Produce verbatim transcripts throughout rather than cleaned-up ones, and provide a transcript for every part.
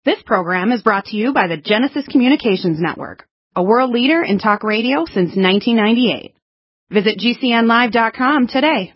This program is brought to you by the Genesis Communications Network, a world leader in talk radio since nineteen ninety-eight. Visit G C N live dot com today.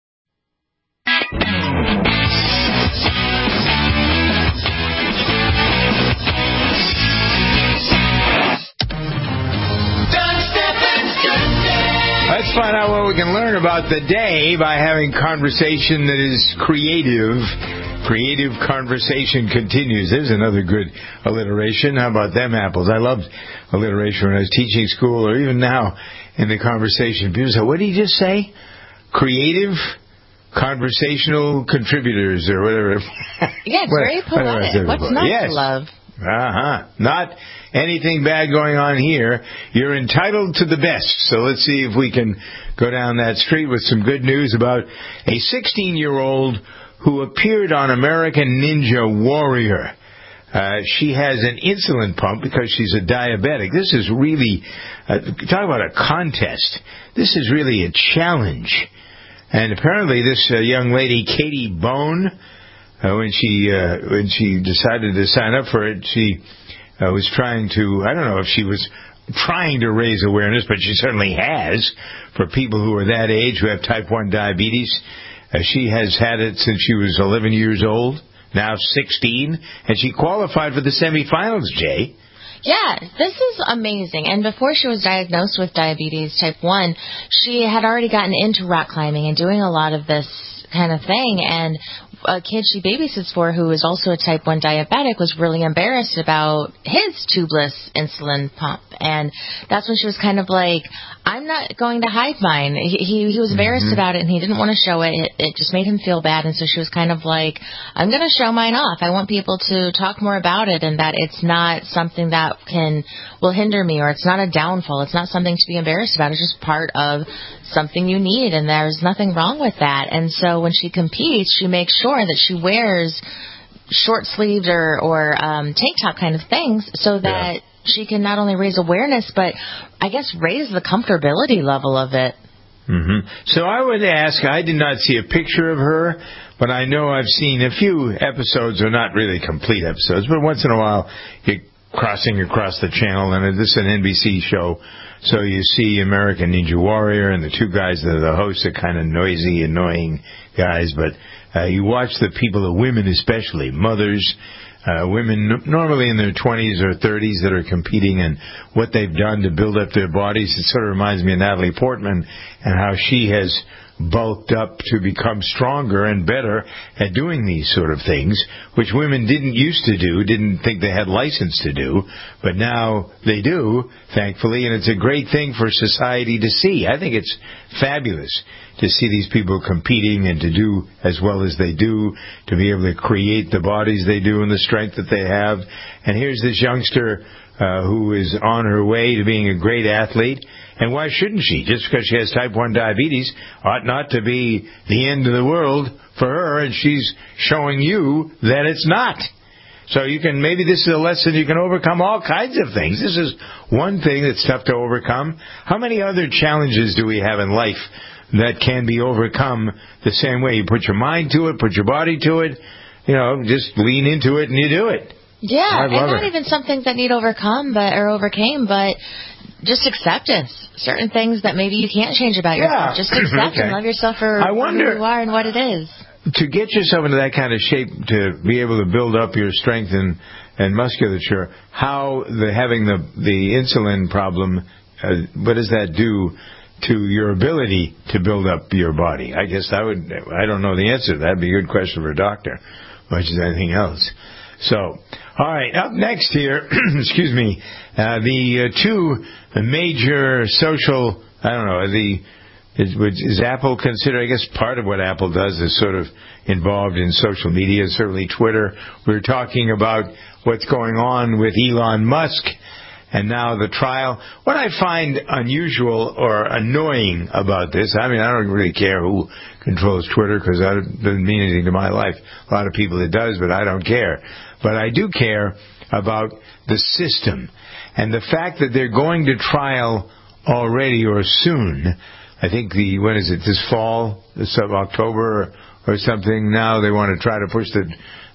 Let's find out what we can learn about the day by having conversation that is creative. Creative conversation continues. There's another good alliteration. How about them apples? I loved alliteration when I was teaching school, or even now in the conversation. People say, what did he just say? Creative conversational contributors, or whatever. Yeah, it's very poetic. What's not yes. to love? Uh-huh. Not anything bad going on here. You're entitled to the best. So let's see if we can go down that street with some good news about a sixteen-year-old who appeared on American Ninja Warrior. Uh, she has an insulin pump because she's a diabetic. This is really, uh, talk about a contest. This is really a challenge. And apparently this uh, young lady, Katie Bone, uh, when she uh, when she decided to sign up for it, she uh, was trying to, I don't know if she was trying to raise awareness, but she certainly has, for people who are that age, who have type one diabetes. Uh, she has had it since she was eleven years old, now sixteen, and she qualified for the semifinals, Jay. Yeah, this is amazing. And before she was diagnosed with diabetes type one, she had already gotten into rock climbing and doing a lot of this kind of thing. And a kid she babysits for, who is also a type one diabetic, was really embarrassed about his tubeless insulin pump. And that's when she was kind of like, I'm not going to hide mine. He he, he was embarrassed mm-hmm. about it, and he didn't want to show it. it. It just made him feel bad. And so she was kind of like, I'm going to show mine off. I want people to talk more about it, and that it's not something that can will hinder me, or it's not a downfall. It's not something to be embarrassed about. It's just part of something you need, and there's nothing wrong with that. And so when she competes, she makes sure that she wears short-sleeved or, or um, tank top kind of things so that yeah. she can not only raise awareness, but I guess raise the comfortability level of it. Mm-hmm. So I would ask, I did not see a picture of her, but I know I've seen a few episodes, or not really complete episodes, but once in a while you're crossing across the channel, and this is an N B C show, so you see American Ninja Warrior, and the two guys that are the hosts are kind of noisy, annoying guys, but uh, you watch the people, the women especially, mothers, uh, women n- normally in their twenties or thirties that are competing, and what they've done to build up their bodies. It sort of reminds me of Natalie Portman and how she has bulked up to become stronger and better at doing these sort of things, which women didn't used to do, didn't think they had license to do, but now they do, thankfully, and it's a great thing for society to see. I think it's fabulous to see these people competing and to do as well as they do, to be able to create the bodies they do and the strength that they have. And here's this youngster uh, who is on her way to being a great athlete. And why shouldn't she? Just because she has type one diabetes ought not to be the end of the world for her, and she's showing you that it's not. So you can, maybe this is a lesson you can overcome all kinds of things. This is one thing that's tough to overcome. How many other challenges do we have in life that can be overcome the same way? You put your mind to it, put your body to it, you know, just lean into it and you do it. Yeah, and not her. even something that need overcome, but or overcame, but just acceptance. Certain things that maybe you can't change about yourself. Yeah. Just accept okay. and love yourself for I wonder, who you are and what it is. To get yourself into that kind of shape, to be able to build up your strength and, and musculature, how the having the the insulin problem, uh, what does that do to your ability to build up your body? I guess I would. I don't know the answer to that. That'd be a good question for a doctor, much as anything else. So, all right, up next here, excuse me, uh, the uh, two major social, I don't know, the is, is Apple considered, I guess part of what Apple does is sort of involved in social media, certainly Twitter. We were talking about what's going on with Elon Musk and now the trial. What I find unusual or annoying about this, I mean, I don't really care who controls Twitter because that doesn't mean anything to my life. A lot of people it does, but I don't care. But I do care about the system and the fact that they're going to trial already or soon. I think the, when is it, this fall, this October or, or something. Now they want to try to push the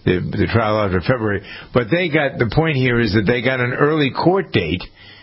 the, the trial after February. But they got, the point here is that they got an early court date,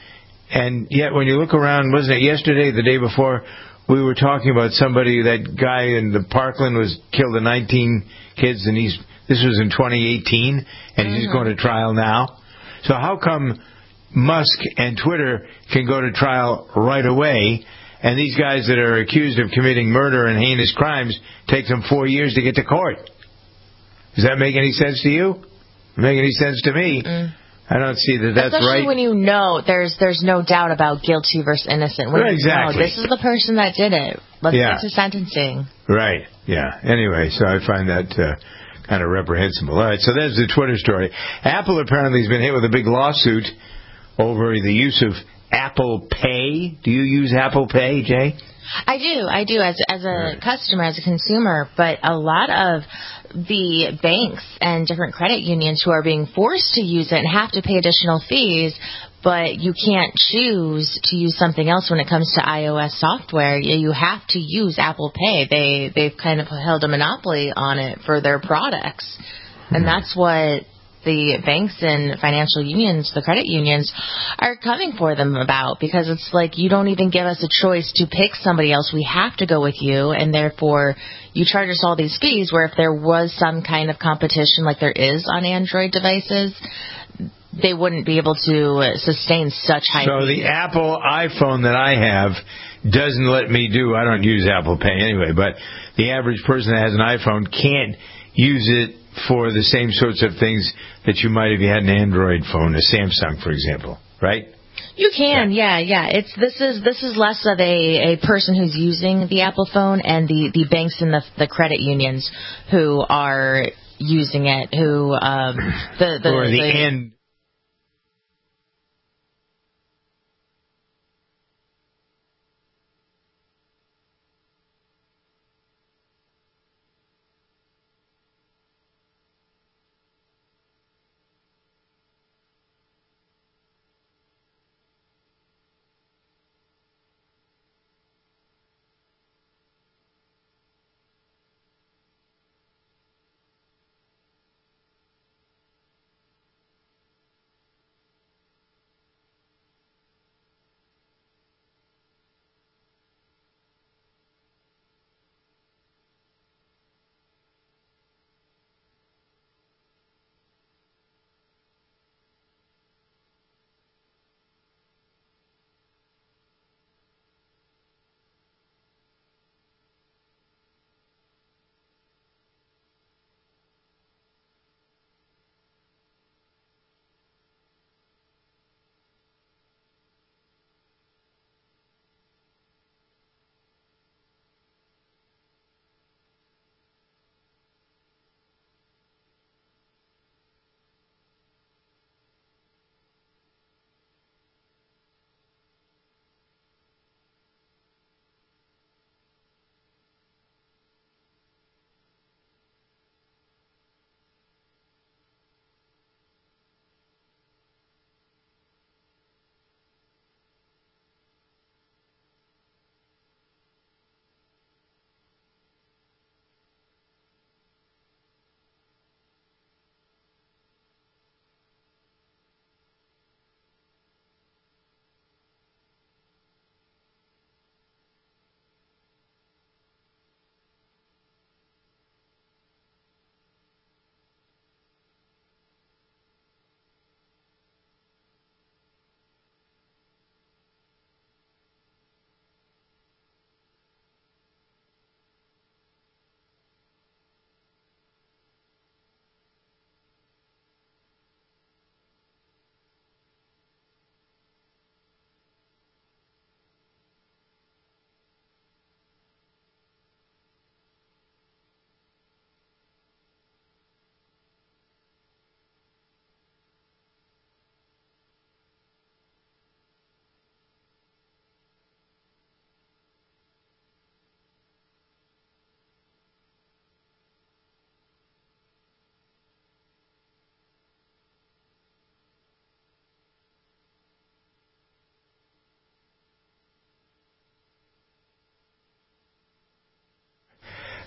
and yet when you look around, wasn't it yesterday, the day before, we were talking about somebody, that guy in the Parkland was killed in nineteen kids, and he's, this was in twenty eighteen, and he's mm-hmm. going to trial now. So how come Musk and Twitter can go to trial right away, and these guys that are accused of committing murder and heinous crimes take them four years to get to court? Does that make any sense to you? Make any sense to me? Mm. I don't see that that's Especially right. when you know there's there's no doubt about guilty versus innocent. When right, exactly. You know, this is the person that did it. Let's yeah. get to sentencing. Right. Yeah. Anyway, so I find that uh, kind of reprehensible. All right. So there's the Twitter story. Apple apparently has been hit with a big lawsuit over the use of Apple Pay. Do you use Apple Pay, Jay? I do. I do as as a right. customer, as a consumer. But a lot of the banks and different credit unions who are being forced to use it and have to pay additional fees, but you can't choose to use something else when it comes to iOS software. You have to use Apple Pay. They, they've kind of held a monopoly on it for their products. And that's what the banks and financial unions, the credit unions, are coming for them about, because it's like, you don't even give us a choice to pick somebody else. We have to go with you, and therefore you charge us all these fees, where if there was some kind of competition like there is on Android devices, they wouldn't be able to sustain such high So fees. the Apple iPhone that I have doesn't let me do, I don't use Apple Pay anyway, but the average person that has an iPhone can't use it for the same sorts of things that you might if you had an Android phone, a Samsung, for example, right? You can, yeah, yeah. yeah. It's this is this is less of a, a person who's using the Apple phone, and the, the banks and the the credit unions who are using it, who um the the, or the, the end.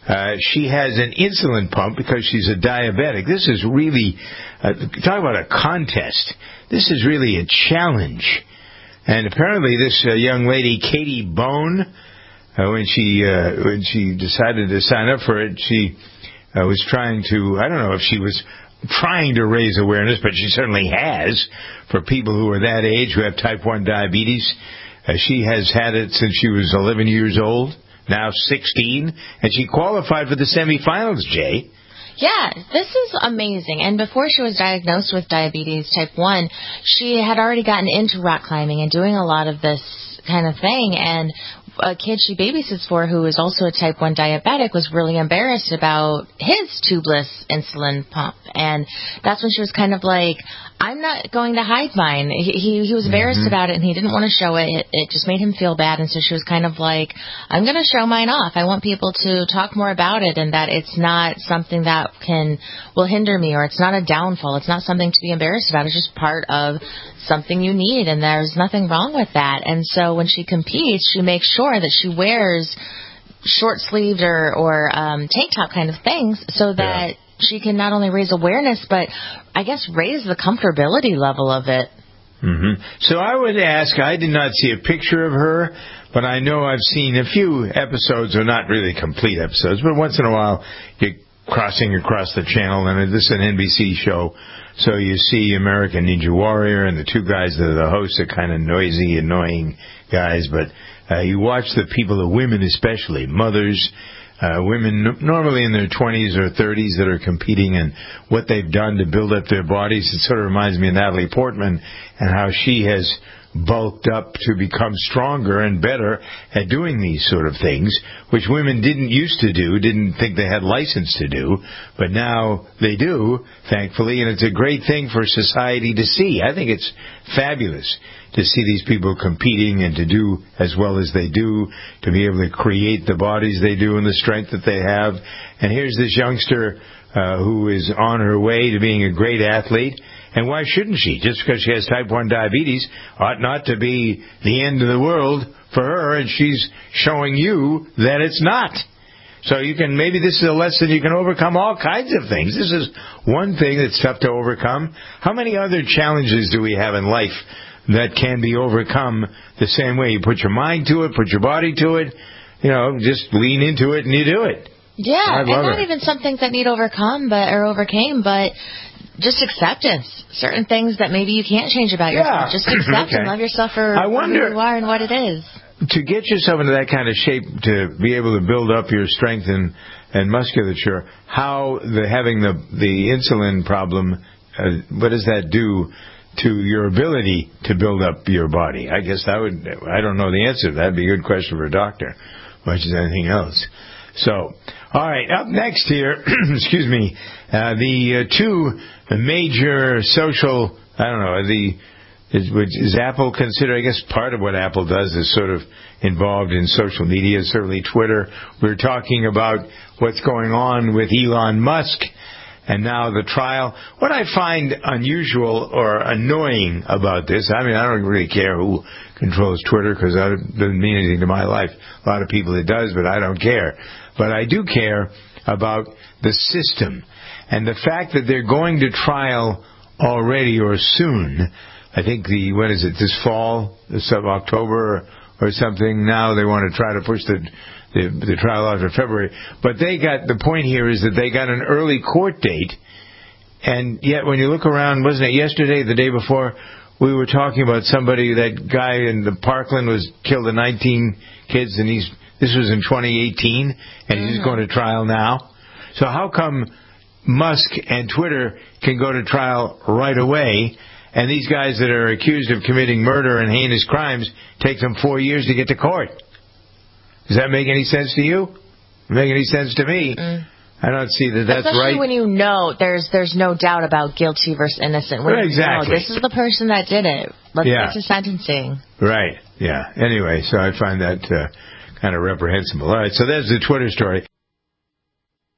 Uh, she has an insulin pump because she's a diabetic. This is really, uh, talk about a contest. This is really a challenge. And apparently this uh, young lady, Katie Bone, uh, when she uh, when she decided to sign up for it, she uh, was trying to, I don't know if she was trying to raise awareness, but she certainly has for people who are that age who have type one diabetes. Uh, she has had it since she was eleven years old. Now sixteen, and she qualified for the semifinals, Jay. Yeah, this is amazing. And before she was diagnosed with diabetes type one, she had already gotten into rock climbing and doing a lot of this kind of thing. And a kid she babysits for, who is also a type one diabetic, was really embarrassed about his tubeless insulin pump. And that's when she was kind of like, I'm not going to hide mine. He he, he was embarrassed mm-hmm. about it, and he didn't want to show it. it. It just made him feel bad. And so she was kind of like, I'm going to show mine off. I want people to talk more about it, and that it's not something that can will hinder me, or it's not a downfall. It's not something to be embarrassed about. It's just part of something you need, and there's nothing wrong with that. And so when she competes, she makes sure that she wears short-sleeved or, or um, tank top kind of things so that yeah. she can not only raise awareness, but I guess raise the comfortability level of it. Mm-hmm. So I would ask, I did not see a picture of her, but I know I've seen a few episodes, or not really complete episodes, but once in a while you're crossing across the channel, and this is an N B C show, so you see American Ninja Warrior, and the two guys that are the hosts are kind of noisy, annoying guys, but uh, you watch the people, the women especially, mothers, uh, women n- normally in their twenties or thirties that are competing, and what they've done to build up their bodies. It sort of reminds me of Natalie Portman and how she has bulked up to become stronger and better at doing these sort of things, which women didn't used to do, didn't think they had license to do, but now they do, thankfully, and it's a great thing for society to see. I think it's fabulous to see these people competing and to do as well as they do, to be able to create the bodies they do and the strength that they have. And here's this youngster uh, who is on her way to being a great athlete. And why shouldn't she? Just because she has type one diabetes ought not to be the end of the world for her, and she's showing you that it's not. So you can, maybe this is a lesson you can overcome all kinds of things. This is one thing that's tough to overcome. How many other challenges do we have in life that can be overcome the same way? You put your mind to it, put your body to it, you know, just lean into it and you do it. Yeah, and not her. even something that need overcome, but or overcame, but just acceptance. Certain things that maybe you can't change about yeah. yourself. Just accept okay. and love yourself for I wonder, who you are and what it is. To get yourself into that kind of shape, to be able to build up your strength and, and musculature, how the having the the insulin problem, uh, what does that do to your ability to build up your body? I guess that would, I don't know the answer. That'd be a good question for a doctor, much as anything else. So, all right, up next here, excuse me, uh, the uh, two major social, I don't know, the is, is Apple considered, I guess part of what Apple does is sort of involved in social media, certainly Twitter. We're talking about what's going on with Elon Musk and now the trial. What I find unusual or annoying about this, I mean, I don't really care who controls Twitter because that doesn't mean anything to my life. A lot of people it does, but I don't care. But I do care about the system and the fact that they're going to trial already or soon. I think the, when is it, this fall, this of October or, or something. Now they want to try to push the, the the trial out to February. But they got, the point here is that they got an early court date, and yet when you look around, wasn't it yesterday, the day before, we were talking about somebody, that guy in the Parkland was killed in nineteen kids, and he's, this was in twenty eighteen, and mm-hmm. he's going to trial now. So how come Musk and Twitter can go to trial right away, and these guys that are accused of committing murder and heinous crimes take them four years to get to court? Does that make any sense to you? Make any sense to me? Mm. I don't see that that's Especially right. Especially when you know there's there's no doubt about guilty versus innocent. When right, exactly. You know, this is the person that did it. Let's yeah. get to sentencing. Right. Yeah. Anyway, so I find that uh, kind of reprehensible. All right. So there's the Twitter story.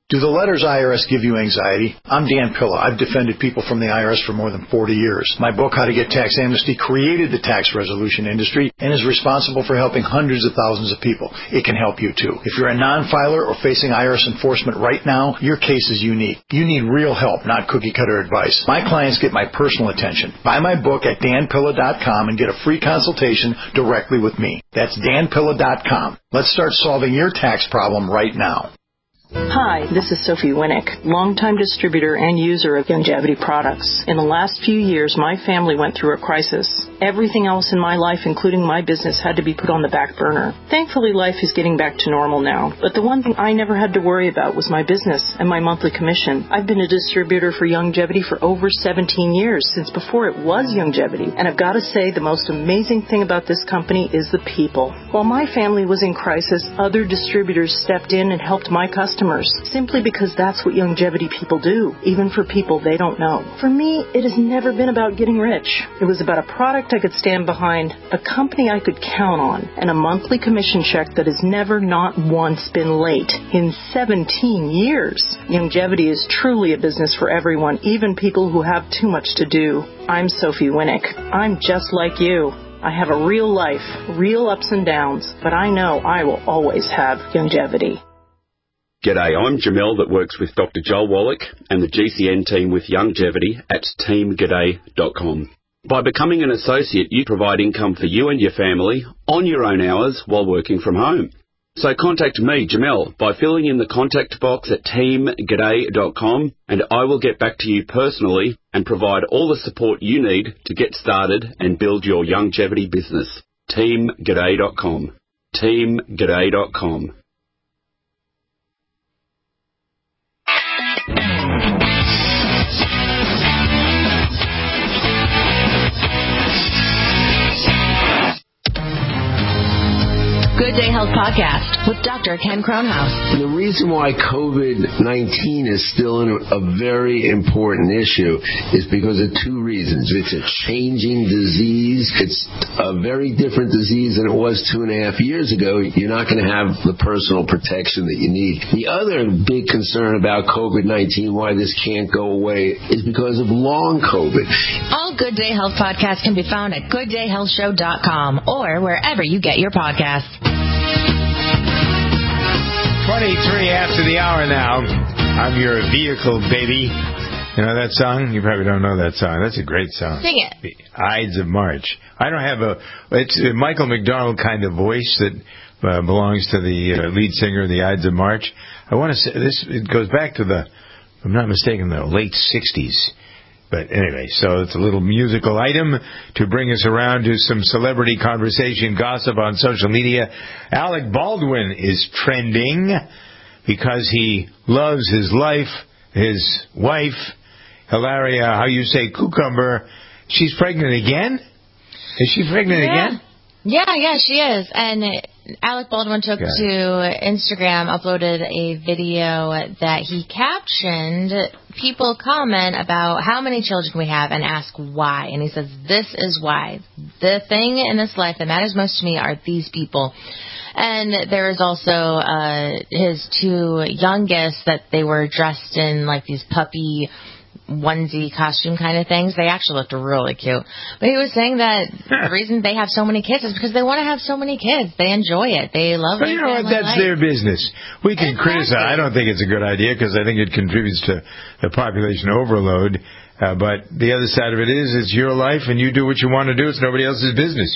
Do the letters I R S give you anxiety? I'm Dan Pilla. I've defended people from the I R S for more than forty years. My book, How to Get Tax Amnesty, created the tax resolution industry and is responsible for helping hundreds of thousands of people. It can help you, too. If you're a non-filer or facing I R S enforcement right now, your case is unique. You need real help, not cookie-cutter advice. My clients get my personal attention. Buy my book at dan pilla dot com and get a free consultation directly with me. That's dan pilla dot com. Let's start solving your tax problem right now. Hi, this is Sophie Winnick, longtime distributor and user of Youngevity products. In the last few years, my family went through a crisis. Everything else in my life, including my business, had to be put on the back burner. Thankfully, life is getting back to normal now. But the one thing I never had to worry about was my business and my monthly commission. I've been a distributor for Youngevity for over seventeen years, since before it was Youngevity. And I've got to say, the most amazing thing about this company is the people. While my family was in crisis, other distributors stepped in and helped my customers, simply because that's what Youngevity people do, even for people they don't know. For me, it has never been about getting rich. It was about a product I could stand behind, a company I could count on, and a monthly commission check that has never not once been late in seventeen years. Youngevity is truly a business for everyone, even people who have too much to do. I'm Sophie Winnick. I'm just like you. I have a real life, real ups and downs, but I know I will always have Youngevity. G'day, I'm Jamel that works with Doctor Joel Wallach and the G C N team with Youngevity at team g'day dot com. By becoming an associate, you provide income for you and your family on your own hours while working from home. So contact me, Jamel, by filling in the contact box at team g'day dot com, and I will get back to you personally and provide all the support you need to get started and build your Youngevity business. team g'day dot com. team g'day dot com. Good Day Health Podcast with Doctor Ken Kronhaus. The reason why COVID nineteen is still a very important issue is because of two reasons. It's a changing disease. It's a very different disease than it was two and a half years ago. You're not going to have the personal protection that you need. The other big concern about COVID nineteen, why this can't go away, is because of long COVID. All Good Day Health podcasts can be found at good day health show dot com or wherever you get your podcasts. twenty-three after the hour now. I'm your vehicle, baby. You know that song? You probably don't know that song. That's a great song. Sing it. The Ides of March. I don't have a... It's a Michael McDonald kind of voice that uh, belongs to the uh, lead singer of the Ides of March. I want to say this... It goes back to the... If I'm not mistaken, the late sixties. But anyway, so it's a little musical item to bring us around to some celebrity conversation gossip on social media. Alec Baldwin is trending because he loves his life, his wife, Hilaria, how you say, Cucumber. She's pregnant again? Is she pregnant yeah. again? Yeah, yeah, she is. And Alec Baldwin took okay. to Instagram, uploaded a video that he captioned, people comment about how many children we have and ask why. And he says, this is why. The thing in this life that matters most to me are these people. And there is also uh, his two youngest that they were dressed in like these puppy onesie costume kind of things. They actually looked really cute. But he was saying that the reason they have so many kids is because they want to have so many kids. They enjoy it. They love it. But you know what? That's life. their business. We can exactly. criticize. I don't think it's a good idea because I think it contributes to the population overload. Uh, but the other side of it is it's your life and you do what you want to do. It's nobody else's business.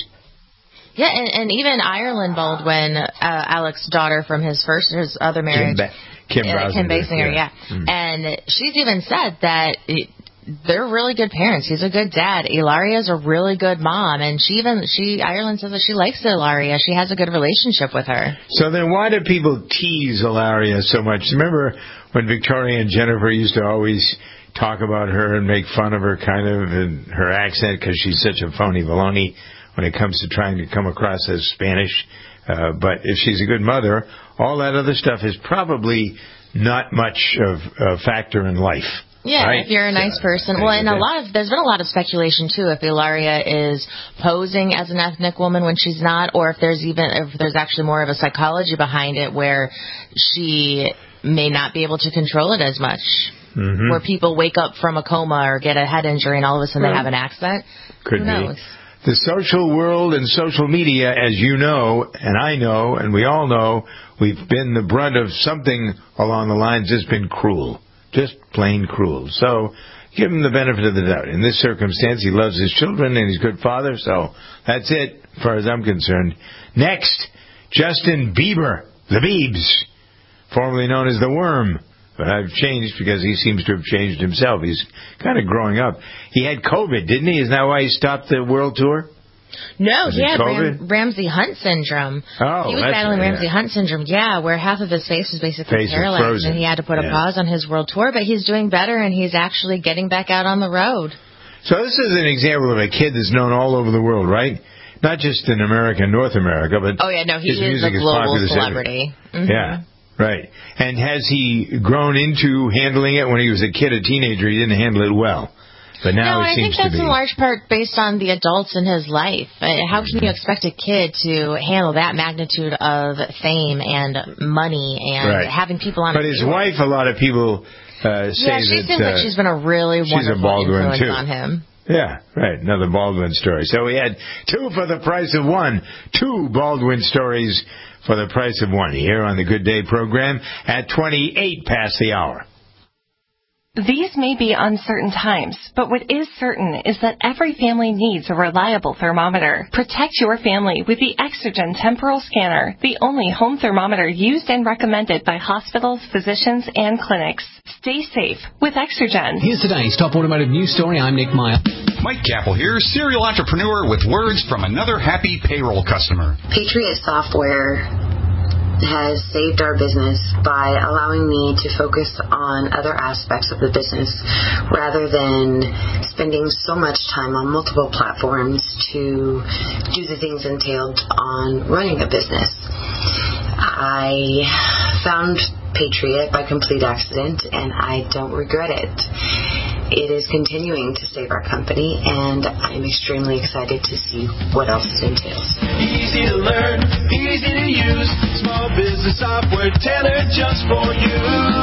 Yeah, and, and even Ireland Baldwin, uh, Alec's daughter from his first, his other marriage, Kim, ba- Kim, uh, Kim Basinger, yeah. yeah. Mm. And she's even said that it, they're really good parents. He's a good dad. Ilaria's a really good mom, and she even she Ireland says that she likes Ilaria. She has a good relationship with her. So then, why do people tease Ilaria so much? Remember when Victoria and Jennifer used to always talk about her and make fun of her, kind of, and her accent because she's such a phony baloney when it comes to trying to come across as Spanish. Uh, but if she's a good mother, all that other stuff is probably not much of a factor in life. Yeah, right? if you're a nice so, person. Well, and a lot of there's been a lot of speculation too if Ilaria is posing as an ethnic woman when she's not, or if there's even if there's actually more of a psychology behind it where she may not be able to control it as much. Mm-hmm. Where people wake up from a coma or get a head injury and all of a sudden Well, they have an accident. Could Who knows? be. The social world and social media, as you know, and I know, and we all know, we've been the brunt of something along the lines that's been cruel. Just plain cruel. So, give him the benefit of the doubt. In this circumstance, he loves his children and he's a good father, so that's it, as far as I'm concerned. Next, Justin Bieber, the Biebs, formerly known as the Worm. But I've changed because he seems to have changed himself. He's kind of growing up. He had COVID, didn't he? Isn't that why he stopped the world tour? No, Was he it had COVID? Ram- Ramsey Hunt syndrome. Oh, he was that's battling right, Ramsey yeah. Hunt syndrome, yeah, where half of his face was basically Face was paralyzed, frozen. and he had to put a Yeah. pause on his world tour. But he's doing better, and he's actually getting back out on the road. So this is an example of a kid that's known all over the world, right? Not just in America and North America, but Oh yeah, no, he his is a music is global popular celebrity. Mhm. Yeah, right. And has he grown into handling it? When he was a kid, a teenager, he didn't handle it well. But now No, he I seems think that's to be. in large part based on the adults in his life. Uh, How can you expect a kid to handle that magnitude of fame and money and Right. having people on But a his payroll? wife, a lot of people uh, say Yeah, she that seems uh, like she's been a really she's a wonderful Baldwin, influence too. on him. Yeah, right. Another Baldwin story. So we had two for the price of one. Two Baldwin stories for the price of one here on the Good Day program at twenty-eight past the hour. These may be uncertain times, but what is certain is that every family needs a reliable thermometer. Protect your family with the Exergen Temporal Scanner, the only home thermometer used and recommended by hospitals, physicians, and clinics. Stay safe with Exergen. Here's today's top automotive news story. I'm Nick Meyer. Mike Capel here, serial entrepreneur with words from another happy payroll customer. Patriot Software has saved our business by allowing me to focus on other aspects of the business rather than spending so much time on multiple platforms to do the things entailed on running a business. I found Patriot by complete accident, and I don't regret it. It is continuing to save our company, and I'm extremely excited to see what else it entails. Easy to learn, easy to use, small business software tailored just for you.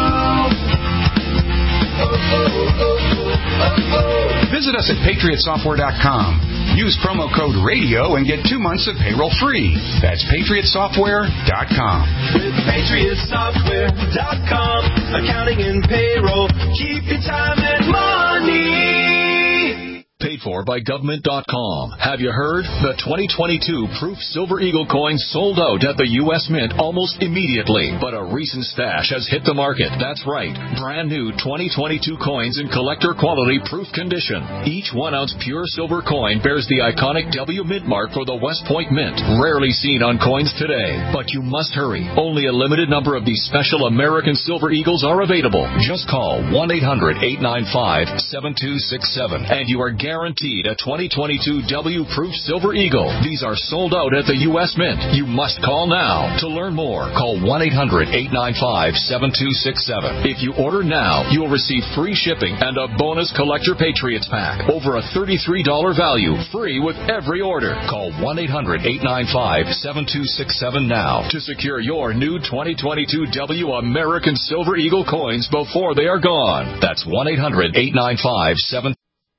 Oh, oh, oh, oh, oh, oh. Visit us at patriot software dot com. Use promo code RADIO and get two months of payroll free. That's patriot software dot com. With patriot software dot com, accounting and payroll, keep your time and money. Paid for by government dot com. Have you heard? The twenty twenty-two Proof Silver Eagle coins sold out at the U S Mint almost immediately, but a recent stash has hit the market. That's right. Brand new twenty twenty-two coins in collector quality proof condition. Each one ounce pure silver coin bears the iconic W Mint mark for the West Point Mint. Rarely seen on coins today, but you must hurry. Only a limited number of these special American Silver Eagles are available. Just call one eight hundred eight nine five seven two six seven and you are guaranteed a twenty twenty-two W Proof Silver Eagle. These are sold out at the U S Mint. You must call now. To learn more, call one eight hundred eight nine five seven two six seven. If you order now, you will receive free shipping and a bonus Collector Patriots pack. Over a thirty-three dollars value, free with every order. Call one eight hundred eight nine five seven two six seven now to secure your new twenty twenty-two W American Silver Eagle coins before they are gone. That's one eight hundred eight nine five seven two six seven.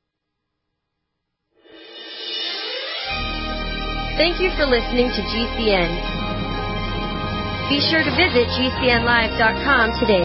Thank you for listening to G C N. Be sure to visit G C N live dot com today.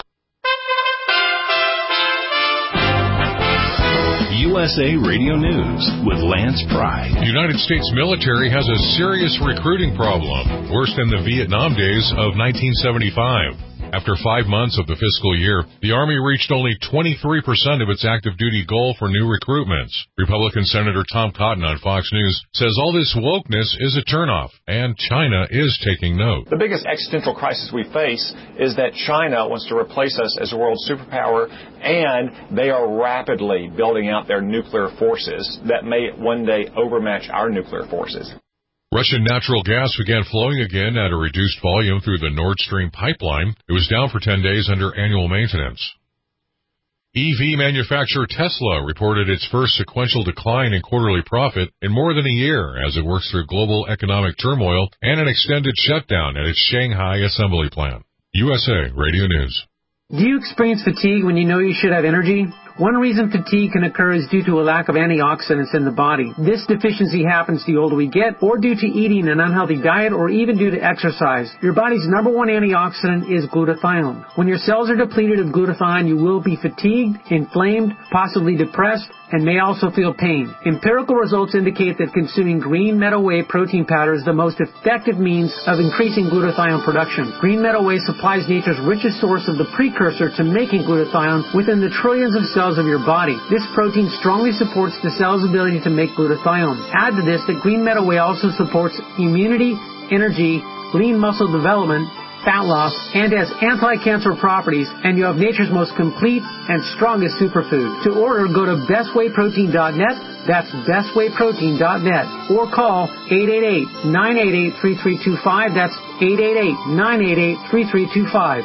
U S A Radio News with Lance Pride. The United States military has a serious recruiting problem, worse than the Vietnam days of nineteen seventy-five. After five months of the fiscal year, the Army reached only twenty-three percent of its active duty goal for new recruitments. Republican Senator Tom Cotton on Fox News says all this wokeness is a turnoff, and China is taking note. The biggest existential crisis we face is that China wants to replace us as a world superpower, and they are rapidly building out their nuclear forces that may one day overmatch our nuclear forces. Russian natural gas began flowing again at a reduced volume through the Nord Stream pipeline. It was down for ten days under annual maintenance. E V manufacturer Tesla reported its first sequential decline in quarterly profit in more than a year as it works through global economic turmoil and an extended shutdown at its Shanghai assembly plant. U S A Radio News. Do you experience fatigue when you know you should have energy? One reason fatigue can occur is due to a lack of antioxidants in the body. This deficiency happens the older we get, or due to eating an unhealthy diet, or even due to exercise. Your body's number one antioxidant is glutathione. When your cells are depleted of glutathione, you will be fatigued, inflamed, possibly depressed, and may also feel pain. Empirical results indicate that consuming green meadow whey protein powder is the most effective means of increasing glutathione production. Green meadow whey supplies nature's richest source of the precursor to making glutathione within the trillions of cells of your body. This protein strongly supports the cell's ability to make glutathione. Add to this that green meadow whey also supports immunity, energy, lean muscle development, fat loss, and has anti-cancer properties, and you have nature's most complete and strongest superfood. To order, go to best whey protein dot net, that's best whey protein dot net, or call eight eight eight, nine eight eight, three three two five, that's eight eight eight, nine eight eight, three three two five.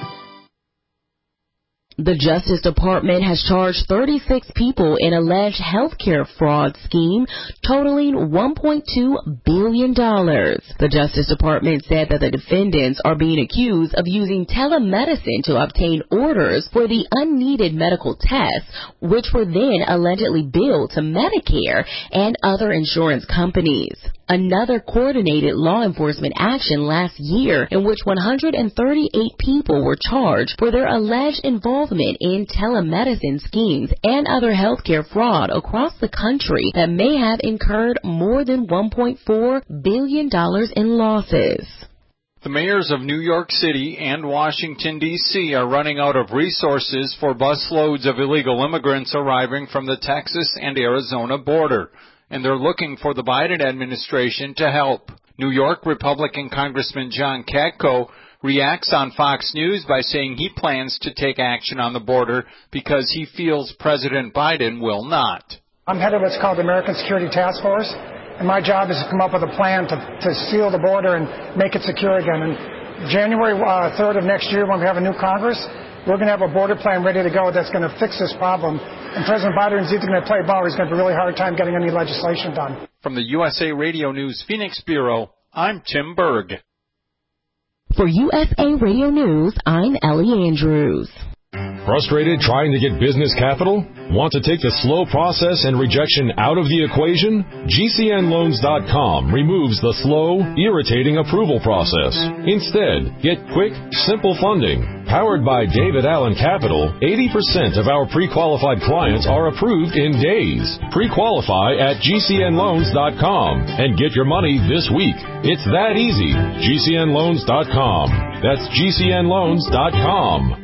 The Justice Department has charged thirty-six people in alleged healthcare fraud scheme totaling one point two billion dollars. The Justice Department said that the defendants are being accused of using telemedicine to obtain orders for the unneeded medical tests, which were then allegedly billed to Medicare and other insurance companies. Another coordinated law enforcement action last year in which one hundred thirty-eight people were charged for their alleged involvement in telemedicine schemes and other healthcare fraud across the country that may have incurred more than one point four billion dollars in losses. The mayors of New York City and Washington, D C are running out of resources for busloads of illegal immigrants arriving from the Texas and Arizona border, and they're looking for the Biden administration to help. New York Republican Congressman John Katko reacts on Fox News by saying he plans to take action on the border because he feels President Biden will not. I'm head of what's called the American Security Task Force, and my job is to come up with a plan to, to seal the border and make it secure again. And January uh, third of next year, when we have a new Congress, we're going to have a border plan ready to go that's going to fix this problem. And President Biden is either going to play ball or he's going to have a really hard time getting any legislation done. From the U S A Radio News Phoenix Bureau, I'm Tim Berg. For U S A Radio News, I'm Ellie Andrews. Frustrated trying to get business capital? Want to take the slow process and rejection out of the equation? G C N loans dot com removes the slow, irritating approval process. Instead, get quick, simple funding. Powered by David Allen Capital, eighty percent of our pre-qualified clients are approved in days. Pre-qualify at G C N loans dot com and get your money this week. It's that easy. G C N loans dot com. That's G C N loans dot com.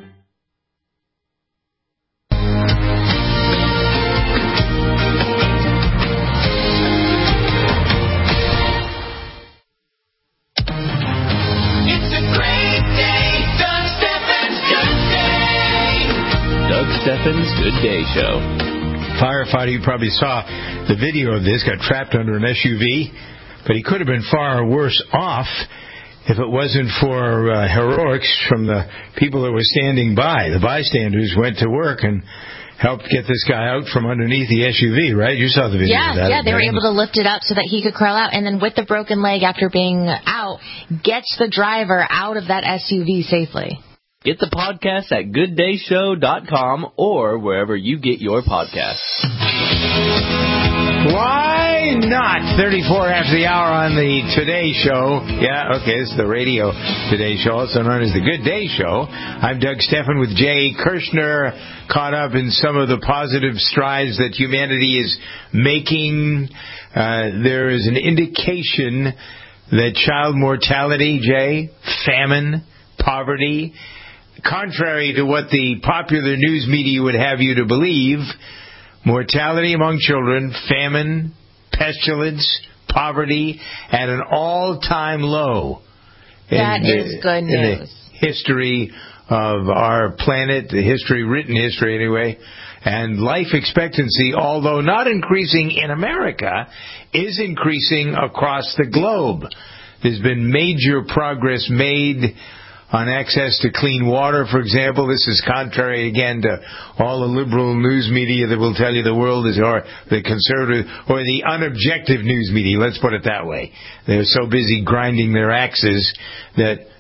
Steffens Good Day Show. Firefighter, you probably saw the video of this, got trapped under an S U V, but he could have been far worse off if it wasn't for uh, heroics from the people that were standing by. The bystanders went to work and helped get this guy out from underneath the S U V, right? You saw the video yeah, of that. Yeah, they were able to lift it up so that he could crawl out, and then with the broken leg after being out, gets the driver out of that S U V safely. Get the podcast at good day show dot com or wherever you get your podcasts. Why not? thirty-four after the hour on the Today Show. Yeah, okay, this is the radio Today Show, also known as the Good Day Show. I'm Doug Steffen with Jay Kirshner, caught up in some of the positive strides that humanity is making. Uh, there is an indication that child mortality, Jay, famine, poverty, contrary to what the popular news media would have you to believe, mortality among children, famine, pestilence, poverty at an all-time low. That in is the, good news. In the history of our planet, the history, written history anyway, and life expectancy, although not increasing in America, is increasing across the globe. There's been major progress made on access to clean water, for example. This is contrary, again, to all the liberal news media that will tell you the world is, or the conservative, or the unobjective news media, let's put it that way. They're so busy grinding their axes that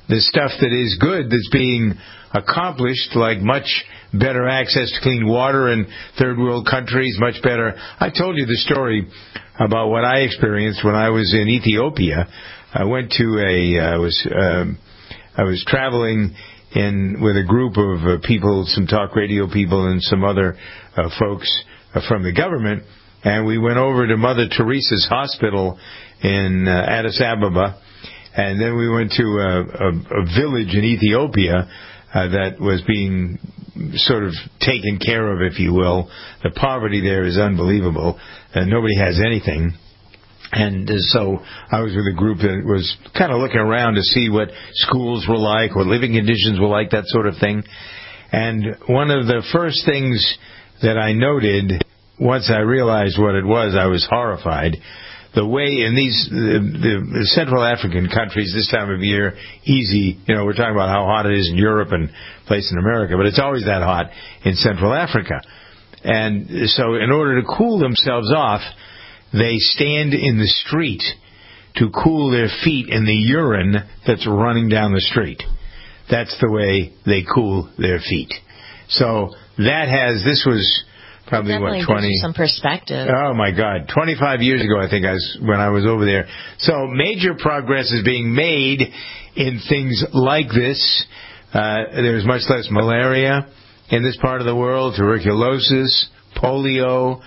the stuff that is good that's being accomplished, like much better access to clean water in third world countries, much better. I told you the story about what I experienced when I was in Ethiopia. I went to a, I was, um, I was traveling in with a group of uh, people, some talk radio people and some other uh, folks uh, from the government, and we went over to Mother Teresa's hospital in uh, Addis Ababa, and then we went to a, a, a village in Ethiopia uh, that was being sort of taken care of, if you will. The poverty there is unbelievable, and nobody has anything. And so I was with a group that was kind of looking around to see what schools were like, what living conditions were like, that sort of thing. And one of the first things that I noted, once I realized what it was, I was horrified. The way in these the, the, the Central African countries this time of year, easy, you know, we're talking about how hot it is in Europe and places in America, but it's always that hot in Central Africa. And so in order to cool themselves off, they stand in the street to cool their feet in the urine that's running down the street. That's the way they cool their feet. So that has, this was probably what, twenty gives you some perspective. Oh my God, twenty-five years ago, I think I was, when I was over there. So major progress is being made in things like this. Uh, there's much less malaria in this part of the world, tuberculosis, polio,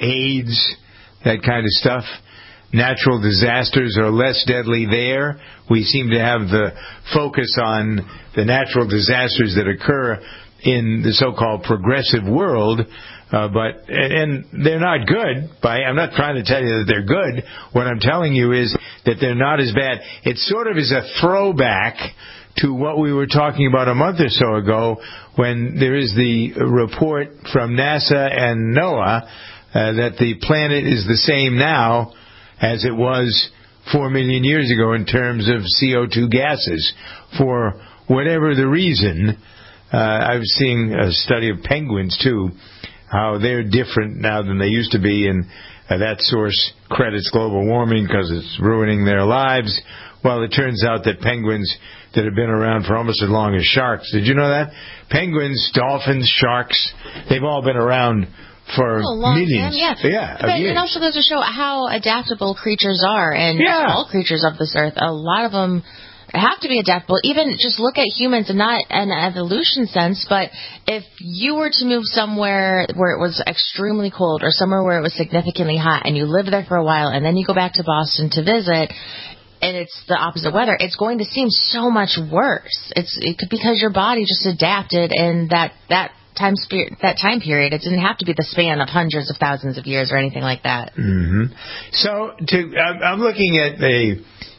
AIDS, that kind of stuff. Natural disasters are less deadly there. We seem to have the focus on the natural disasters that occur in the so-called progressive world, uh, but and they're not good. By I'm not trying to tell you that they're good. What I'm telling you is that they're not as bad. It sort of is a throwback to what we were talking about a month or so ago, when there is the report from NASA and NOAA uh, that the planet is the same now as it was four million years ago in terms of C O two gases. For whatever the reason, uh, I was seeing a study of penguins, too, how they're different now than they used to be, and uh, that source credits global warming because it's ruining their lives. Well, it turns out that penguins that have been around for almost as long as sharks. Did you know that? Penguins, dolphins, sharks, they've all been around for oh, long millions. Time, yeah. yeah but it also goes to show how adaptable creatures are, and yeah. all creatures of this earth, a lot of them have to be adaptable. Even just look at humans, and not in an evolution sense, but if you were to move somewhere where it was extremely cold or somewhere where it was significantly hot, and you live there for a while, and then you go back to Boston to visit, and it's the opposite weather, it's going to seem so much worse. It's it could, because your body just adapted in that that time spe- that time period. It didn't have to be the span of hundreds of thousands of years or anything like that. Mm-hmm. So to, I'm looking at a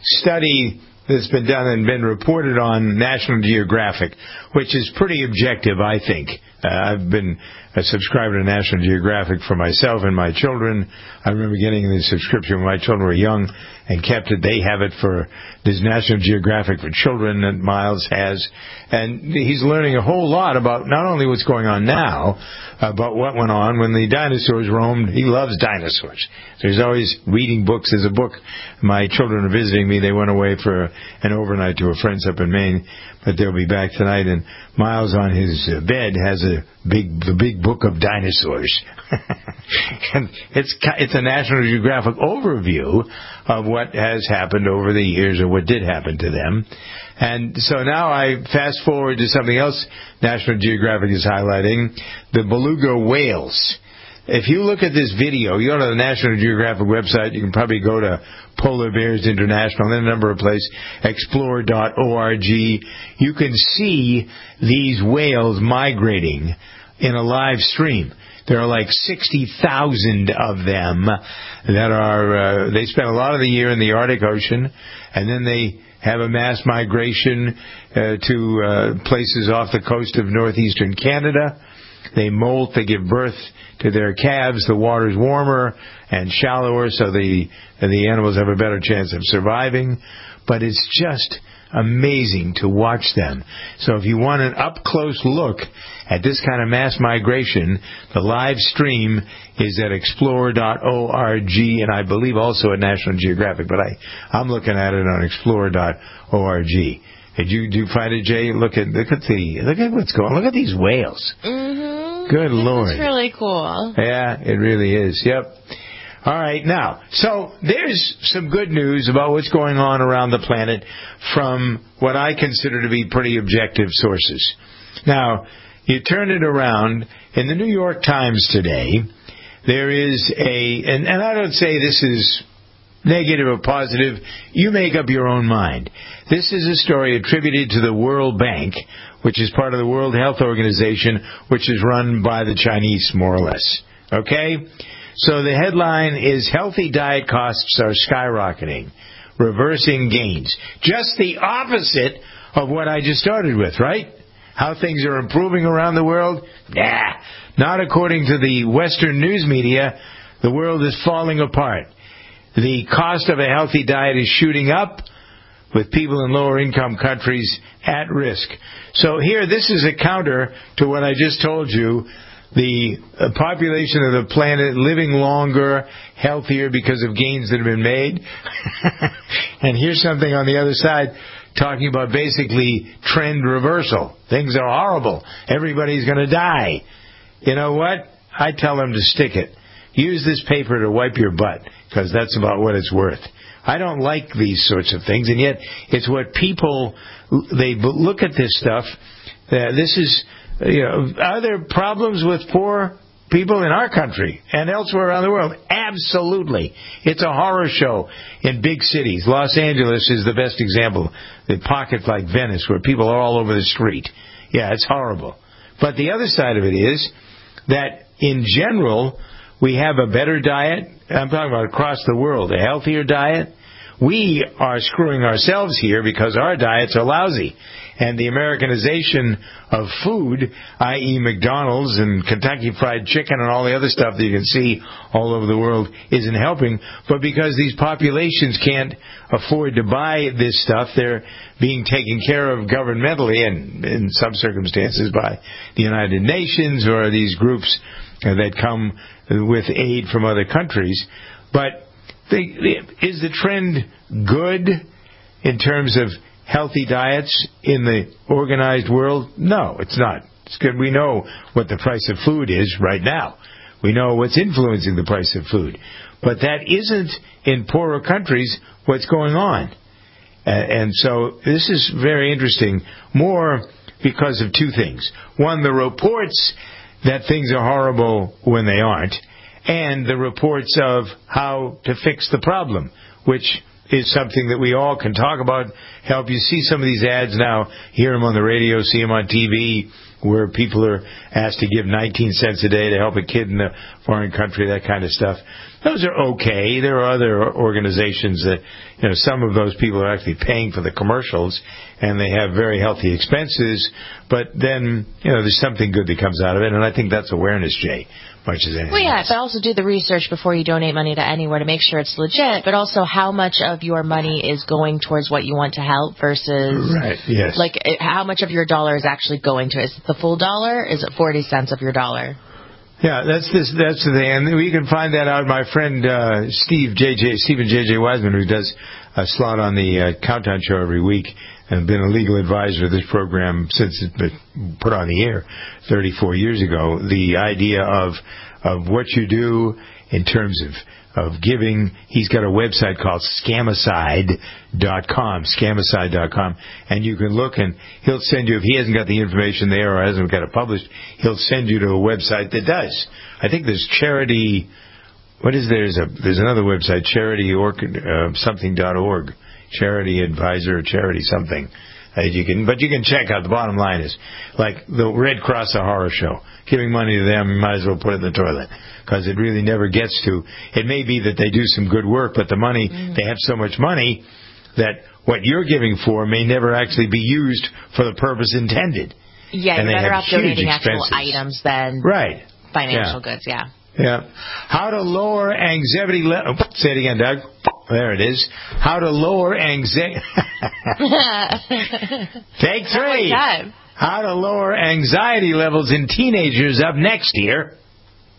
study that's been done and been reported on National Geographic, which is pretty objective, I think. Uh, I've been a subscriber to National Geographic for myself and my children. I remember getting the subscription when my children were young and kept it. They have it for this National Geographic for Children that Miles has. And he's learning a whole lot about not only what's going on now, uh, but what went on when the dinosaurs roamed. He loves dinosaurs. So he's always reading books. There's a book. My children are visiting me. They went away for an overnight to a friend's up in Maine, but they'll be back tonight. And Miles on his uh, bed has a big, the big book of dinosaurs. And it's it's a National Geographic overview of what has happened over the years, or what did happen to them. And so now I fast forward to something else National Geographic is highlighting, the beluga whales. If you look at this video, you go to the National Geographic website, you can probably go to Polar Bears International, and then a number of places, explore dot org. You can see these whales migrating in a live stream. There are like sixty thousand of them that are, uh, they spend a lot of the year in the Arctic Ocean, and then they have a mass migration uh, to uh, places off the coast of northeastern Canada. They molt, they give birth to their calves. The water's warmer and shallower, so the the animals have a better chance of surviving. But it's just amazing to watch them. So if you want an up-close look at this kind of mass migration, the live stream is at explore dot org, and I believe also at National Geographic, but I, I'm looking at it on explore dot org. Did you do you find it, Jay? Look at look at the look at what's going on. Look at these whales. Mm-hmm. Good this Lord. It's really cool. Yeah, it really is. Yep. All right, now, so there's some good news about what's going on around the planet from what I consider to be pretty objective sources. Now, you turn it around, in the New York Times today, there is a, and, and I don't say this is negative or positive, you make up your own mind. This is a story attributed to the World Bank, which is part of the World Health Organization, which is run by the Chinese, more or less. Okay? So the headline is, healthy diet costs are skyrocketing, reversing gains. Just the opposite of what I just started with, right? How things are improving around the world? Nah, not according to the Western news media. The world is falling apart. The cost of a healthy diet is shooting up, with people in lower income countries at risk. So here, this is a counter to what I just told you. The population of the planet living longer, healthier because of gains that have been made. And here's something on the other side talking about basically trend reversal. Things are horrible. Everybody's going to die. You know what? I tell them to stick it. Use this paper to wipe your butt, because that's about what it's worth. I don't like these sorts of things, and yet it's what people, they look at this stuff. Uh, this is... You know, are there problems with poor people in our country and elsewhere around the world? Absolutely. It's a horror show in big cities. Los Angeles is the best example. The pocket like Venice, where people are all over the street. Yeah, it's horrible. But the other side of it is that, in general, we have a better diet. I'm talking about across the world, a healthier diet. We are screwing ourselves here because our diets are lousy. And the Americanization of food, that is. McDonald's and Kentucky Fried Chicken and all the other stuff that you can see all over the world, isn't helping. But because these populations can't afford to buy this stuff, they're being taken care of governmentally and in some circumstances by the United Nations or these groups that come with aid from other countries. But the, is the trend good in terms of healthy diets in the organized world? No, it's not. It's good. We know what the price of food is right now. We know what's influencing the price of food. But that isn't, in poorer countries, what's going on. Uh, and so this is very interesting, more because of two things. One, the reports that things are horrible when they aren't, and the reports of how to fix the problem, which is something that we all can talk about, help. You see some of these ads now, hear them on the radio, see them on T V, where people are asked to give nineteen cents a day to help a kid in a foreign country, that kind of stuff. Those are okay. There are other organizations that, you know, some of those people are actually paying for the commercials, and they have very healthy expenses, but then, you know, there's something good that comes out of it, and I think that's awareness, Jay, much as anything Well, yeah, else. but also do the research before you donate money to anywhere to make sure it's legit, but also how much of your money is going towards what you want to help versus, right, yes. like, how much of your dollar is actually going to it? Is it the full dollar? Is it forty cents of your dollar? Yeah, that's this. That's the thing, and we can find that out. My friend uh, Steve J J Stephen J J Wiseman, who does a slot on the uh, Countdown Show every week, and been a legal advisor of this program since it was put on the air thirty-four years ago. The idea of of what you do in terms of of giving. He's got a website called Scamicide dot com, Scamicide dot com, and you can look and he'll send you, if he hasn't got the information there or hasn't got it published, he'll send you to a website that does. I think there's charity, what is there? There's, a, there's another website, charity or uh, something dot org, charity advisor, charity something. Uh, you can, but you can check out. The bottom line is, like the Red Cross, a horror show. Giving money to them, you might as well put it in the toilet, because it really never gets to. It may be that they do some good work, but the money, mm. they have so much money that what you're giving for may never actually be used for the purpose intended. Yeah, and you're better off donating expenses. actual items than right. financial yeah. goods. Yeah. Yeah. How to lower anxiety level. Say it again, Doug. There it is. How to lower anxiety. Take three. How to lower anxiety levels in teenagers up next year.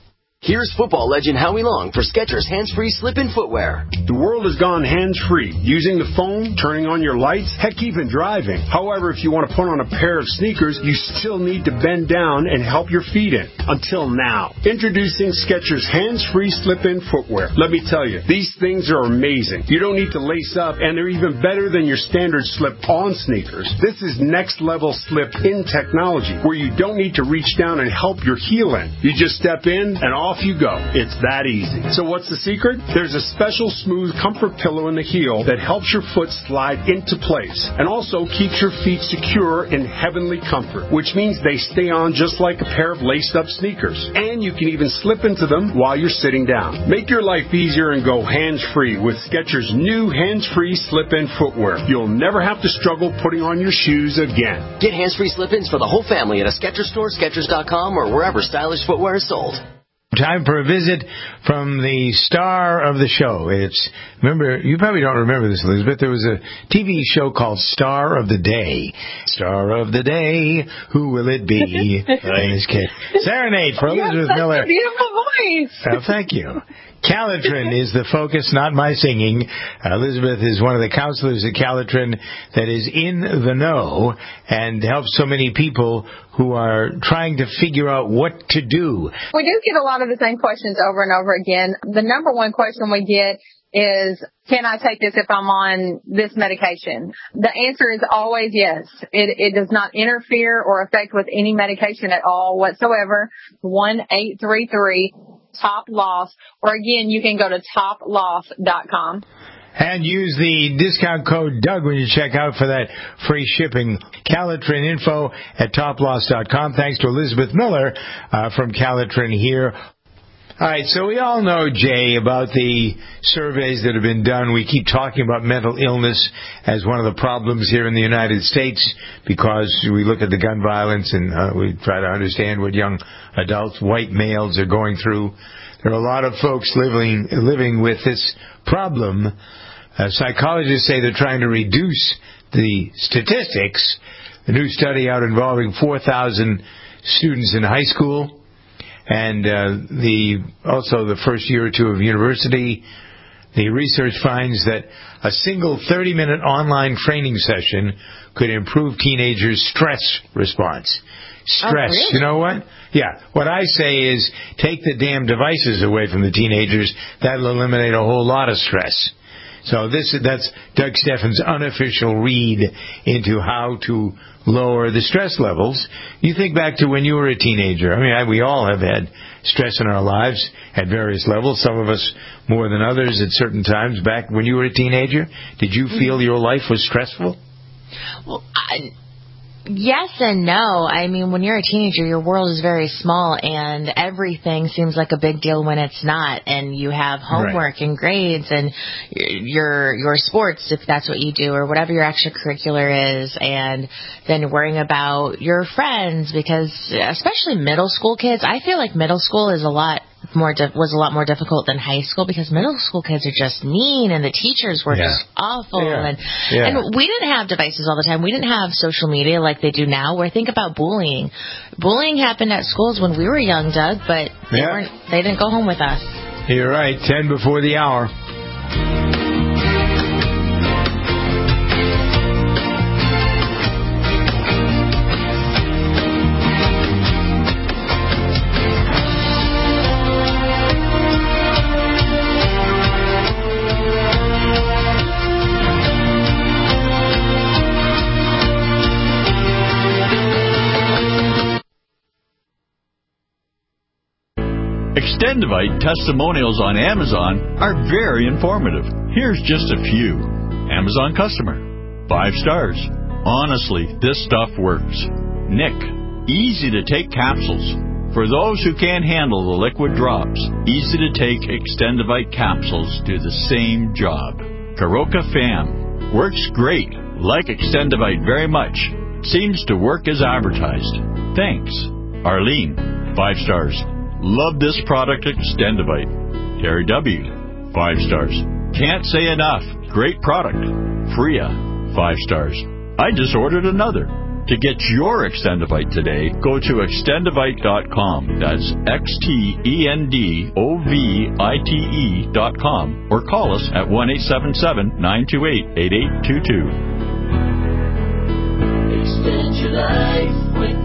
Here's football legend Howie Long for Skechers hands-free slip-in footwear. The world has gone hands-free, using the phone, turning on your lights, heck, even driving. However, if you want to put on a pair of sneakers, you still need to bend down and help your feet in. Until now. Introducing Skechers hands-free slip-in footwear. Let me tell you, these things are amazing. You don't need to lace up, and they're even better than your standard slip-on sneakers. This is next-level slip-in technology, where you don't need to reach down and help your heel in. You just step in, and off you go. It's that easy. So what's the secret? There's a special smooth comfort pillow in the heel that helps your foot slide into place and also keeps your feet secure in heavenly comfort, which means they stay on just like a pair of laced-up sneakers. And you can even slip into them while you're sitting down. Make your life easier and go hands-free with Skechers' new hands-free slip-in footwear. You'll never have to struggle putting on your shoes again. Get hands-free slip-ins for the whole family at a Skechers store, Skechers dot com, or wherever stylish footwear is sold. Time for a visit from the star of the show. It's, remember, you probably don't remember this, Elizabeth. There was a T V show called Star of the Day. Star of the Day, who will it be? In this case, Serenade for Elizabeth you have such Miller. A beautiful voice. Oh, thank you. Calitrin is the focus, not my singing. Elizabeth is one of the counselors at Calitrin that is in the know and helps so many people who are trying to figure out what to do. We do get a lot of the same questions over and over again. The number one question we get is, can I take this if I'm on this medication? The answer is always yes. It, it does not interfere or affect with any medication at all whatsoever. one eight three three top loss, or again, you can go to top loss dot com. And use the discount code Doug when you check out for that free shipping. Calitrin info at top loss dot com. Thanks to Elizabeth Miller uh, from Calitrin here. All right, so we all know, Jay, about the surveys that have been done. We keep talking about mental illness as one of the problems here in the United States because we look at the gun violence and uh, we try to understand what young adults, white males, are going through. There are a lot of folks living living with this problem. Uh, psychologists say they're trying to reduce the statistics. A new study out involving four thousand students in high school and uh, the also the first year or two of university. The research finds that a single thirty-minute online training session could improve teenagers' stress response. Stress. Oh, really? You know what? Yeah. What I say is take the damn devices away from the teenagers. That'll eliminate a whole lot of stress. So this that's Doug Steffen's unofficial read into how to lower the stress levels. You think back to when you were a teenager. I mean, I, we all have had stress in our lives at various levels, some of us more than others at certain times. Back when you were a teenager, did you feel your life was stressful? Well, I... Yes and no. I mean, when you're a teenager, your world is very small, and everything seems like a big deal when it's not. And you have homework right. and grades and your your sports, if that's what you do, or whatever your extracurricular is, and then worrying about your friends, because especially middle school kids, I feel like middle school is a lot more di- was a lot more difficult than high school because middle school kids are just mean and the teachers were yeah. just awful yeah. and yeah. and we didn't have devices all the time. We didn't have social media like they do now. Where think about bullying. Bullying happened at schools when we were young, Doug, but they yeah. weren't they didn't go home with us. You're right. Ten before the hour. Extendivite testimonials on Amazon are very informative. Here's just a few. Amazon customer. Five stars. Honestly, this stuff works. Nick. Easy to take capsules. For those who can't handle the liquid drops, easy to take Extendivite capsules do the same job. Karoka Fam. Works great. Like Extendivite very much. Seems to work as advertised. Thanks. Arlene. Five stars. Love this product, Extendivite. Terry W. Five stars. Can't say enough. Great product. Freya. Five stars. I just ordered another. To get your Extendovite today, go to extendovite dot com. That's X T E N D O V I T E dot com. Or call us at one eight seven seven, nine two eight, eight eight two two. Extend your life with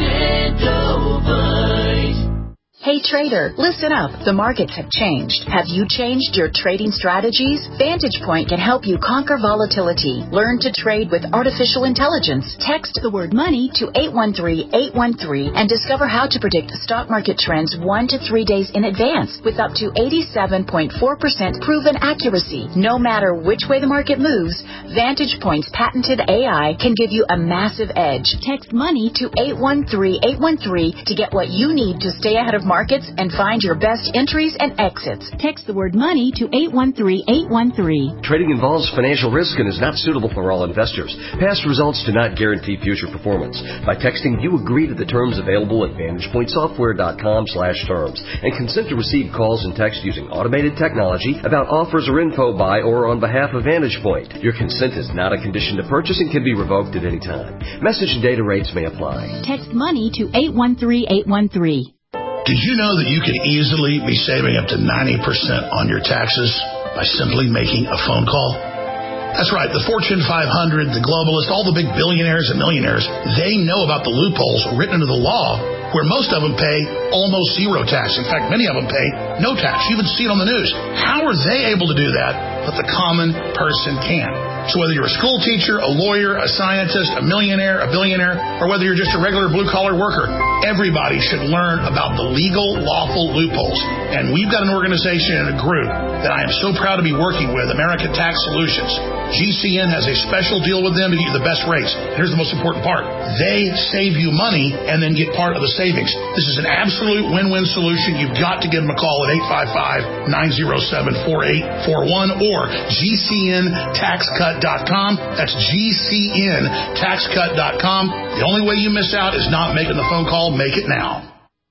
Extendovite. Hey trader, listen up. The markets have changed. Have you changed your trading strategies? Vantage Point can help you conquer volatility. Learn to trade with artificial intelligence. Text the word money to eight one three, eight one three and discover how to predict stock market trends one to three days in advance with up to eighty-seven point four percent proven accuracy. No matter which way the market moves, Vantage Point's patented A I can give you a massive edge. Text money to eight one three, eight one three to get what you need to stay ahead of markets markets and find your best entries and exits. Text the word money to eight one three, eight one three. Trading involves financial risk and is not suitable for all investors. Past results do not guarantee future performance. By texting, you agree to the terms available at vantage point software dot com slash terms and consent to receive calls and text using automated technology about offers or info by or on behalf of Vantage Point. Your consent is not a condition to purchase and can be revoked at any time. Message and data rates may apply. Text money to eight one three, eight one three. Did you know that you can easily be saving up to ninety percent on your taxes by simply making a phone call? That's right. The Fortune five hundred, the globalists, all the big billionaires and millionaires, they know about the loopholes written into the law where most of them pay almost zero tax. In fact, many of them pay no tax. You even see it on the news. How are they able to do that, but the common person can't? So whether you're a school teacher, a lawyer, a scientist, a millionaire, a billionaire, or whether you're just a regular blue-collar worker, everybody should learn about the legal, lawful loopholes. And we've got an organization and a group that I am so proud to be working with, America Tax Solutions. G C N has a special deal with them to get you the best rates. Here's the most important part. They save you money and then get part of the savings. This is an absolute win-win solution. You've got to give them a call at eight five five, nine oh seven, four eight four one or G C N tax cut dot com. That's G C N tax cut dot com. The only way you miss out is not making the phone call. Make it now.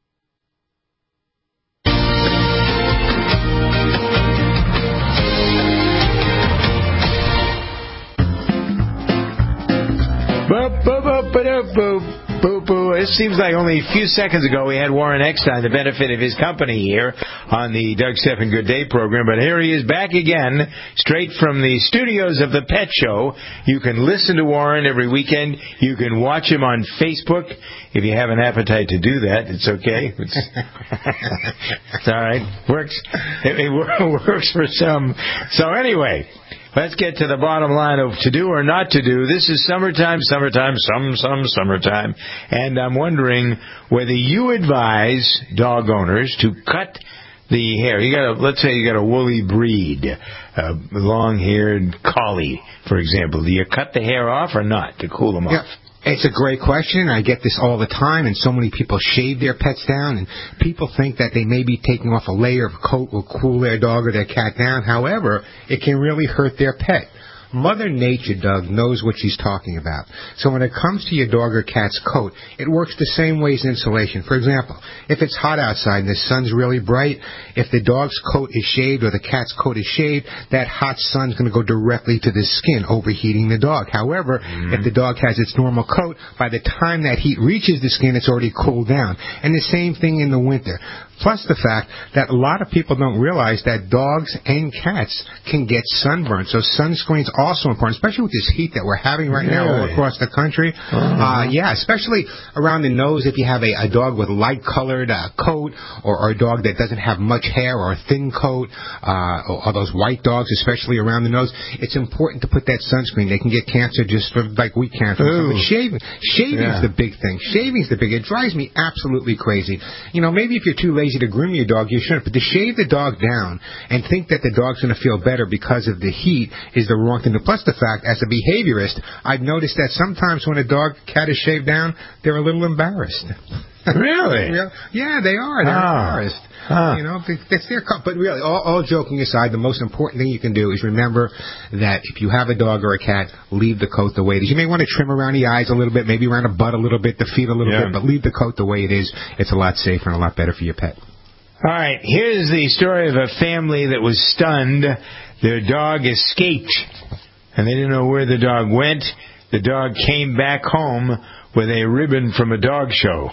It seems like only a few seconds ago we had Warren Eckstein, the benefit of his company here on the Doug Stephan Good Day program, but here he is back again, straight from the studios of the Pet Show. You can listen to Warren every weekend. You can watch him on Facebook. If you have an appetite to do that, it's okay. It's, it's all right. Works. It, it works for some. So anyway, let's get to the bottom line of to do or not to do. This is summertime, summertime, some, some, summertime. And I'm wondering whether you advise dog owners to cut the hair. You got a, let's say you got a woolly breed, a long-haired collie, for example. Do you cut the hair off or not to cool them yeah. off? It's a great question. I get this all the time, and so many people shave their pets down, and people think that they may be taking off a layer of coat will cool their dog or their cat down. However, it can really hurt their pet. Mother Nature, Doug, knows what she's talking about. So when it comes to your dog or cat's coat, it works the same way as insulation. For example, if it's hot outside and the sun's really bright, if the dog's coat is shaved or the cat's coat is shaved, that hot sun's going to go directly to the skin, overheating the dog. However, mm-hmm. if the dog has its normal coat, by the time that heat reaches the skin, it's already cooled down. And the same thing in the winter. Plus the fact that a lot of people don't realize that dogs and cats can get sunburned. So sunscreen's also important, especially with this heat that we're having right really? now all across the country. Uh-huh. Uh, yeah, especially around the nose if you have a, a dog with light-colored uh, coat or, or a dog that doesn't have much hair or a thin coat uh, or, or those white dogs, especially around the nose. It's important to put that sunscreen. They can get cancer just for, like we can. From but shaving, shaving's yeah. the big thing. Shaving's the big. It drives me absolutely crazy. You know, maybe if you're too lazy to groom your dog, you shouldn't. But to shave the dog down and think that the dog's going to feel better because of the heat is the wrong thing. Plus the fact, as a behaviorist, I've noticed that sometimes when a dog, cat is shaved down, they're a little embarrassed. Really? Yeah, they are. They're oh. embarrassed. Huh. You know, it's their cup. But really, all, all joking aside, the most important thing you can do is remember that if you have a dog or a cat, leave the coat the way it is. You may want to trim around the eyes a little bit, maybe around the butt a little bit, the feet a little yeah. bit, but leave the coat the way it is. It's a lot safer and a lot better for your pet. All right, here's the story of a family that was stunned. Their dog escaped, and they didn't know where the dog went. the dog came back home with a ribbon from a dog show.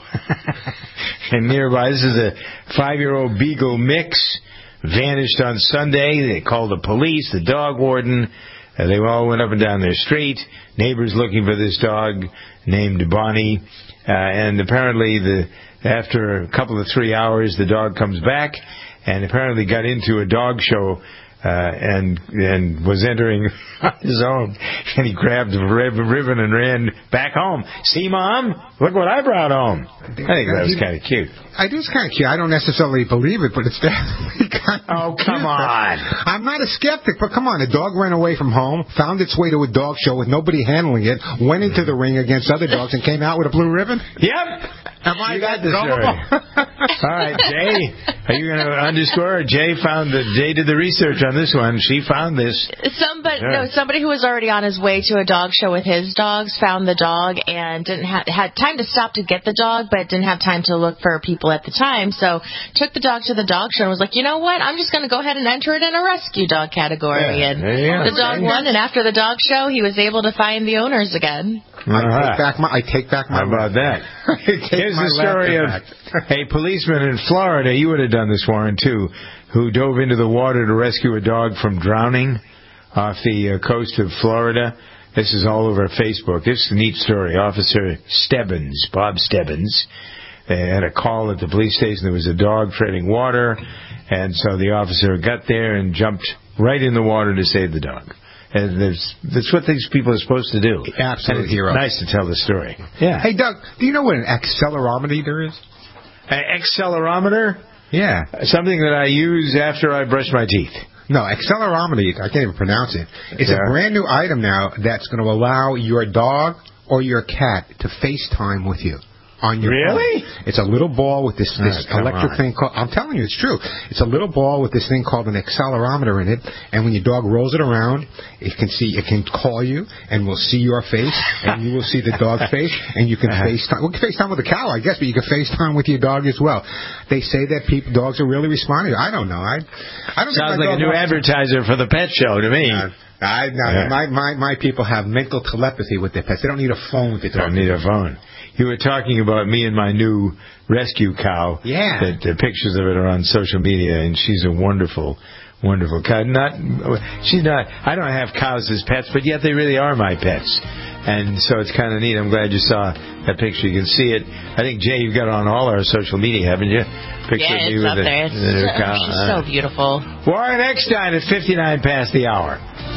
And nearby, this is a five-year-old Beagle mix, vanished on Sunday. They called the police, the dog warden. Uh, they all went up and down their street. Neighbors looking for this dog named Bonnie. Uh, and apparently, the after a couple of three hours, the dog comes back and apparently got into a dog show uh, and and was entering on his own. And he grabbed the rib- ribbon and ran back home. See, Mom? Look what I brought home. I think that was kind of cute. I do. It's kind of cute. I don't necessarily believe it, but it's definitely kind of Oh, come cute. on. I'm not a skeptic, but come on. A dog ran away from home, found its way to a dog show with nobody handling it, went into the ring against other dogs, and came out with a blue ribbon? Yep. Am I You got that this gullible? All right, Jay, are you going to underscore? Jay found that Jay did the research on this one. She found this. Somebody, Yeah. no, somebody who was already on his way to a dog show with his dogs found the dog and didn't have had time to stop to get the dog, but didn't have time to look for people at the time. So took the dog to the dog show and was like, you know what? I'm just going to go ahead and enter it in a rescue dog category. Yeah, and there you go. the dog won. And after the dog show, he was able to find the owners again. I take back my. I take back my. How about that? Here's my the story of laughter a policeman in Florida. You would have done this, Warren, too, who dove into the water to rescue a dog from drowning off the uh, coast of Florida. This is all over Facebook. This is a neat story. Officer Stebbins, Bob Stebbins, they had a call at the police station. There was a dog treading water, and so the officer got there and jumped right in the water to save the dog. And that's, that's what these people are supposed to do. Absolute hero. Nice to tell the story. Yeah. Hey, Doug, do you know what an accelerometer is? An accelerometer? Yeah. Something that I use after I brush my teeth. No, accelerometer, I can't even pronounce it. It's Yeah. a brand new item now that's going to allow your dog or your cat to FaceTime with you. On your Really? phone. It's a little ball with this, this Oh, come electric on. thing called, I'm telling you, it's true. It's a little ball with this thing called an accelerometer in it, and when your dog rolls it around, it can see, it can call you, and will see your face, and you will see the dog's face, and you can FaceTime. Well, you can FaceTime with a cow, I guess, but you can FaceTime with your dog as well. They say that people, dogs are really responding. I don't know. I, I don't Sounds think my like a dog new wants to- advertiser for the pet show to me. Uh, I, no, Yeah. my, my, my people have mental telepathy with their pets. They don't need a phone to talk. Don't need a phone. You were talking about me and my new rescue cow. Yeah. That the pictures of it are on social media, and she's a wonderful, wonderful cow. Not, she's not. I don't have cows as pets, but yet they really are my pets. And so it's kind of neat. I'm glad you saw that picture. You can see it. I think, Jay, you've got it on all our social media, haven't you? Picture Yeah, of me it's with up the, there. It's the new so, cow. she's Uh, so beautiful. Warren Eckstein at fifty-nine past the hour.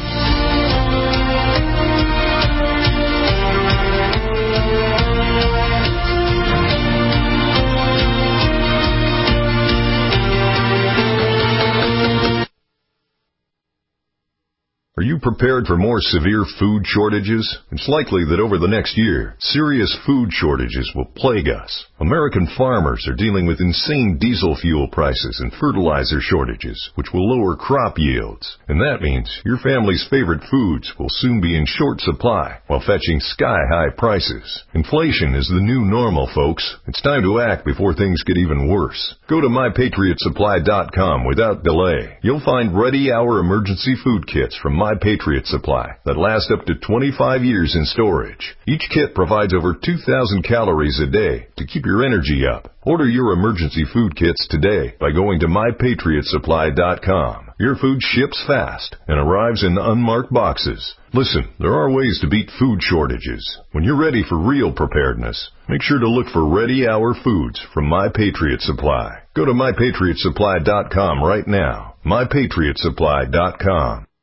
Are you prepared for more severe food shortages? It's likely that over the next year, serious food shortages will plague us. American farmers are dealing with insane diesel fuel prices and fertilizer shortages, which will lower crop yields. And that means your family's favorite foods will soon be in short supply while fetching sky-high prices. Inflation is the new normal, folks. It's time to act before things get even worse. Go to my patriot supply dot com without delay. You'll find Ready Hour emergency food kits from My Patriot Supply that last up to twenty-five years in storage. Each kit provides over two thousand calories a day to keep your energy up. Order your emergency food kits today by going to my patriot supply dot com. Your food ships fast and arrives in unmarked boxes. Listen, there are ways to beat food shortages. When you're ready for real preparedness, make sure to look for Ready Hour foods from My Patriot Supply. Go to my patriot supply dot com right now. my patriot supply dot com.